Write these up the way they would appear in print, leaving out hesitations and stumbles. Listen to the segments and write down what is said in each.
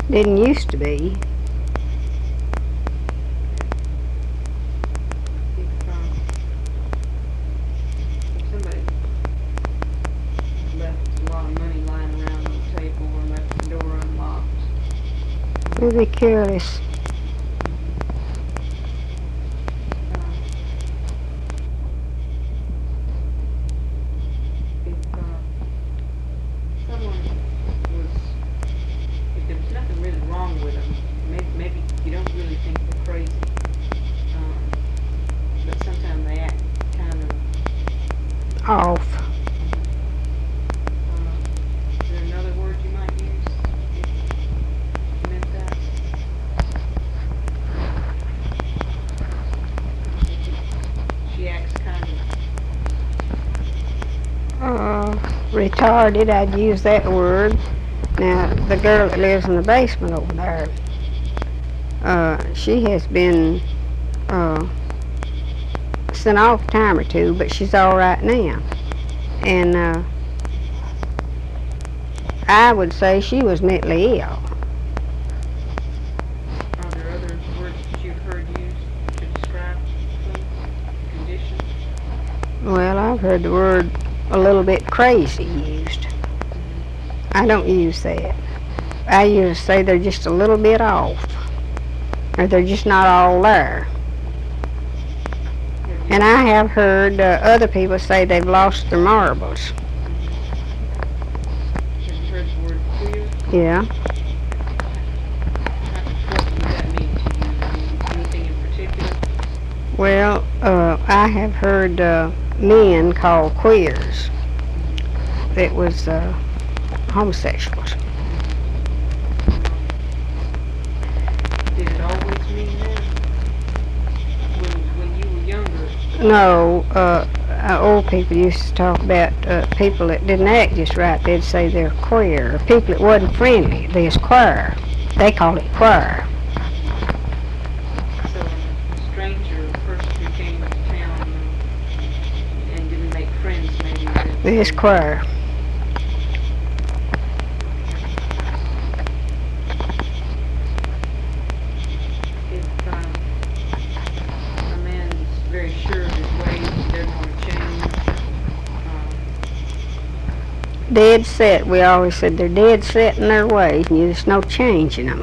Didn't used to be. If somebody left a lot of money lying around on the table or left the door unlocked. We'll be careless. If someone was, if there was nothing really wrong with them, maybe you don't really think they're crazy, but sometimes they act kind of Off. Is there another word you might use if you meant that? She acts kind of. Retarded, I'd use that word. Now, the girl that lives in the basement over there, she has been sent off a time or two, but she's all right now. And I would say she was mentally ill. Are there other words that you've heard used to describe the condition? Well, I've heard the word a little bit crazy used. I don't use that. I usually say they're just a little bit off, or they're just not all there. And I have heard other people say they've lost their marbles. Have you heard the word queer? Yeah. What would that mean to you? Anything in particular? Well, I have heard men called queers that was homosexuals. Did it always mean that? When you were younger? No, old people used to talk about people that didn't act just right. They'd say they're queer. Or people that wasn't friendly, they was queer. They called it queer. So a stranger, a person who came to town and didn't make friends, maybe. They was queer. If a man's very sure of his ways and doesn't want to change, Dead set. We always said they're dead set in their ways, and there's no changing them.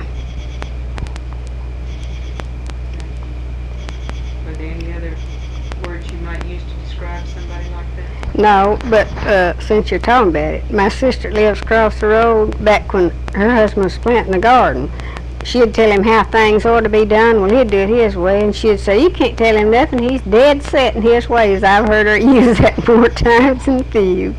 are there any other words you might use to describe somebody like that? No, but since you're talking about it, my sister lives across the road. Back when her husband was planting the garden, she'd tell him how things ought to be done. Well, he'd do it his way, and she'd say, "You can't tell him nothing. He's dead set in his ways." I've heard her use that more times than few.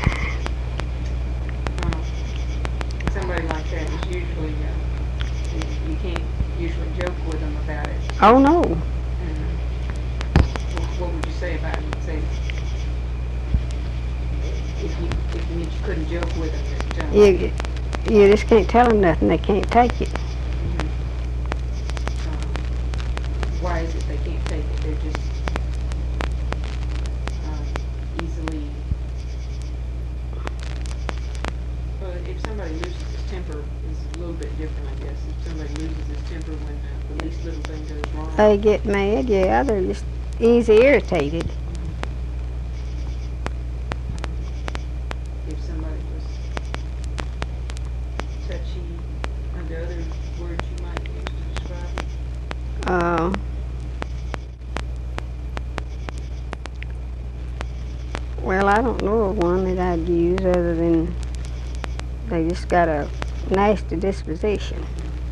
Somebody like that is usually, you can't usually joke with them about it. Oh no. What would you say about it? Say, if you couldn't joke with them, You just can't tell them nothing. They can't take it. Why is it they can't take it? They're just easily. Well, if somebody loses his temper, it's a little bit different, I guess. If somebody loses his temper when the least little thing goes wrong. They get mad. Yeah, they're just easy irritated. If somebody was touchy, are there other words you might use to describe it? Well, I don't know of one that I'd use other than they just got a nasty disposition.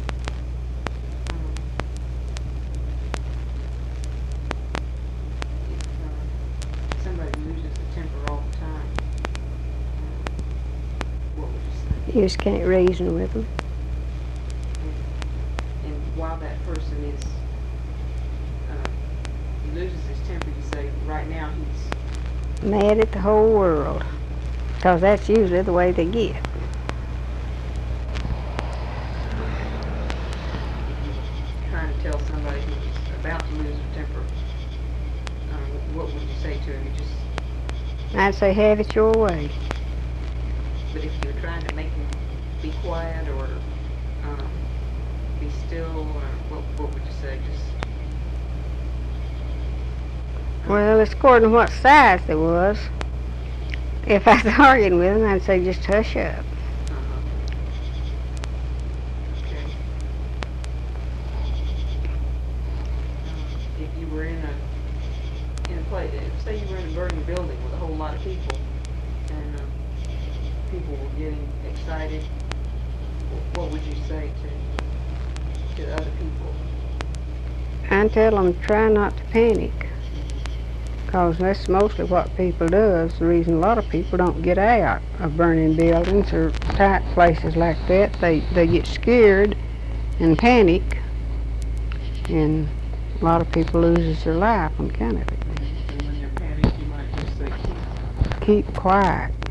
If somebody loses a temper all the time, what would you say? You just can't reason with them. And while that person is, he loses his temper, you say, right now he's Mad at the whole world. Because that's usually the way they get. trying to tell somebody who's about to lose their temper, what would you say to him? You just, I'd say have it your way. but if you're trying to make him be quiet or still, or what would you say? Just Well, it's according to what size they was. If I was arguing with them, I'd say just hush up. okay. If you were in a place, say you were in a burning building with a whole lot of people, and people were getting excited, what would you say to the other people? I'd tell them to try not to panic. Because that's mostly what people do. The reason a lot of people don't get out of burning buildings or tight places like that. They get scared and panic, and a lot of people loses their life on account of it. And when you're panicked, you might just say, Keep quiet.